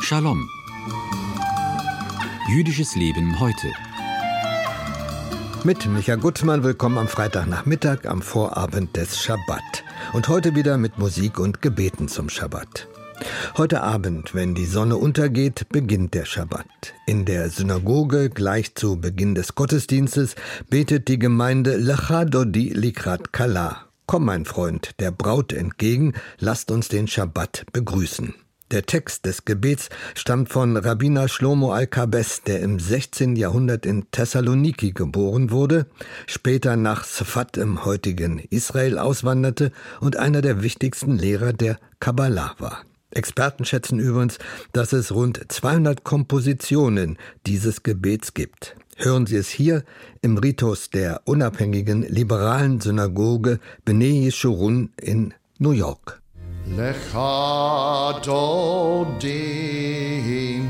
Shalom. Jüdisches Leben heute. Mit Micha Gutmann, willkommen am Freitagnachmittag, am Vorabend des Schabbat. Und heute wieder mit Musik und Gebeten zum Schabbat. Heute Abend, wenn die Sonne untergeht, beginnt der Schabbat. In der Synagoge, gleich zu Beginn des Gottesdienstes, betet die Gemeinde Lecha Dodi Likrat Kala. Komm, mein Freund, der Braut entgegen, lasst uns den Schabbat begrüßen. Der Text des Gebets stammt von Rabbiner Shlomo Alkabes, der im 16. Jahrhundert in Thessaloniki geboren wurde, später nach Sfat im heutigen Israel auswanderte und einer der wichtigsten Lehrer der Kabbalah war. Experten schätzen übrigens, dass es rund 200 Kompositionen dieses Gebets gibt. Hören Sie es hier im Ritus der unabhängigen liberalen Synagoge Bnei Yeshurun in New York. Lecha Dodi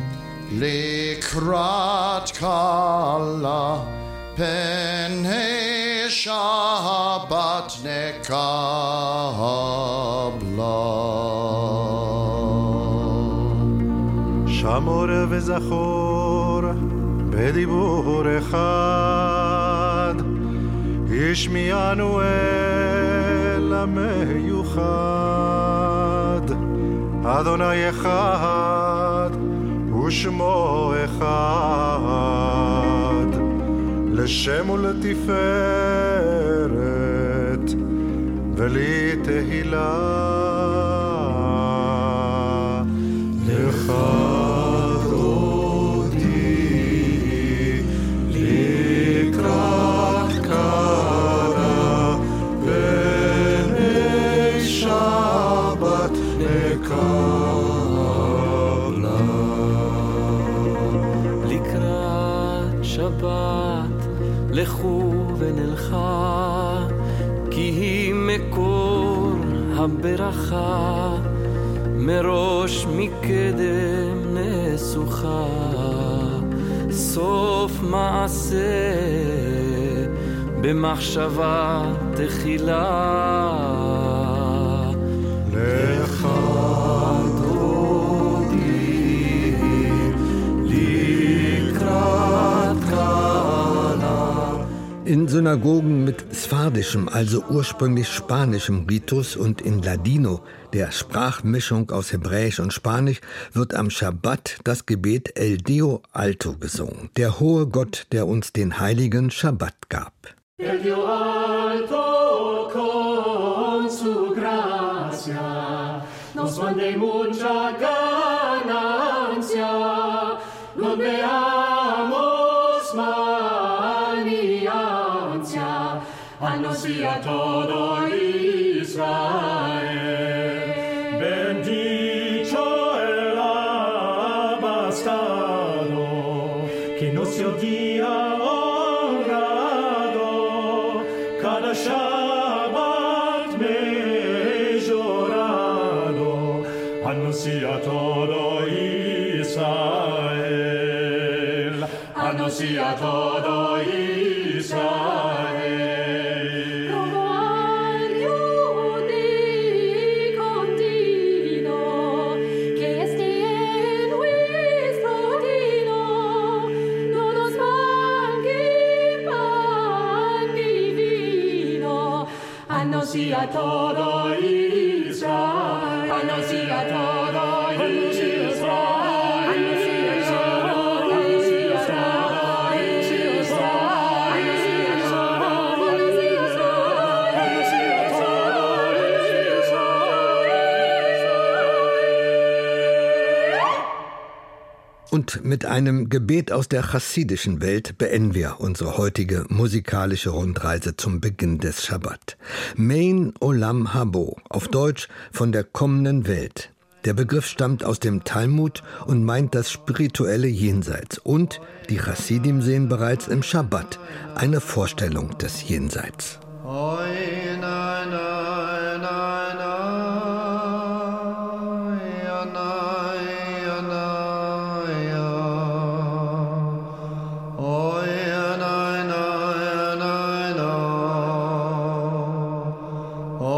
Likrat Kala Penei Shabbat Nekabla שמור וזכור בדיבור אחד השמיענו אל המיוחד אדוני אחד ושמו אחד לשם ולתפארת ולתהילה לך לקראת שבת לכו ונלכה כי היא מקור הברכה מראש מקדם נסוכה סוף מעשה במחשבה תחילה לך In Synagogen mit sephardischem, also ursprünglich spanischem Ritus und in Ladino, der Sprachmischung aus Hebräisch und Spanisch, wird am Schabbat das Gebet El Dio Alto gesungen, der hohe Gott, der uns den heiligen Schabbat gab. El Dio Alto con su gracia nos mande mucha ganancia, non veamos mal ni ansia, anuncia todo Israel. Bendicho el abastado, que no se odia honrado, cada Shabbat mejorado, anuncia todo Israel, anuncia todo Israel. Rogo al Yehudi continuo, que esté en nuestro dino, no nos manque pan ni vino, anuncia todo Israel, anuncia todo Israel. Und mit einem Gebet aus der chassidischen Welt beenden wir unsere heutige musikalische Rundreise zum Beginn des Schabbat. Mein Olam Habo, auf Deutsch von der kommenden Welt. Der Begriff stammt aus dem Talmud und meint das spirituelle Jenseits. Und die Chassidim sehen bereits im Schabbat eine Vorstellung des Jenseits.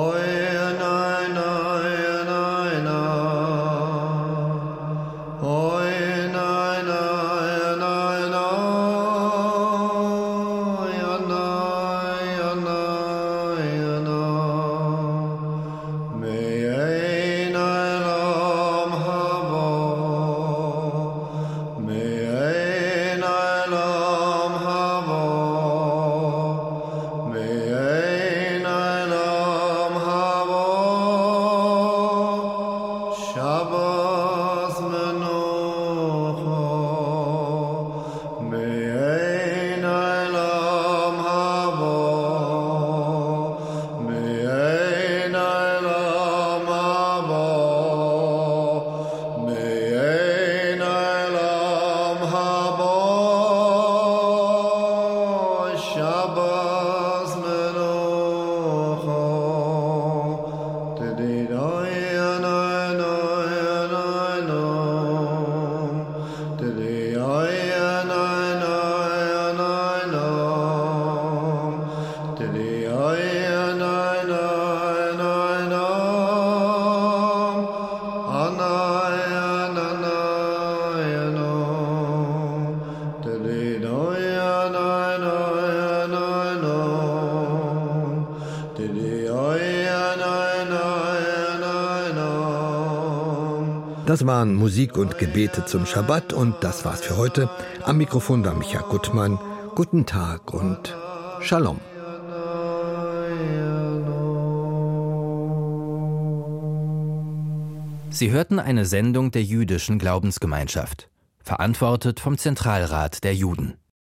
Oh Das waren Musik und Gebete zum Schabbat und das war's für heute. Am Mikrofon war Micha Gutmann. Guten Tag und Shalom. Sie hörten eine Sendung der Jüdischen Glaubensgemeinschaft, verantwortet vom Zentralrat der Juden.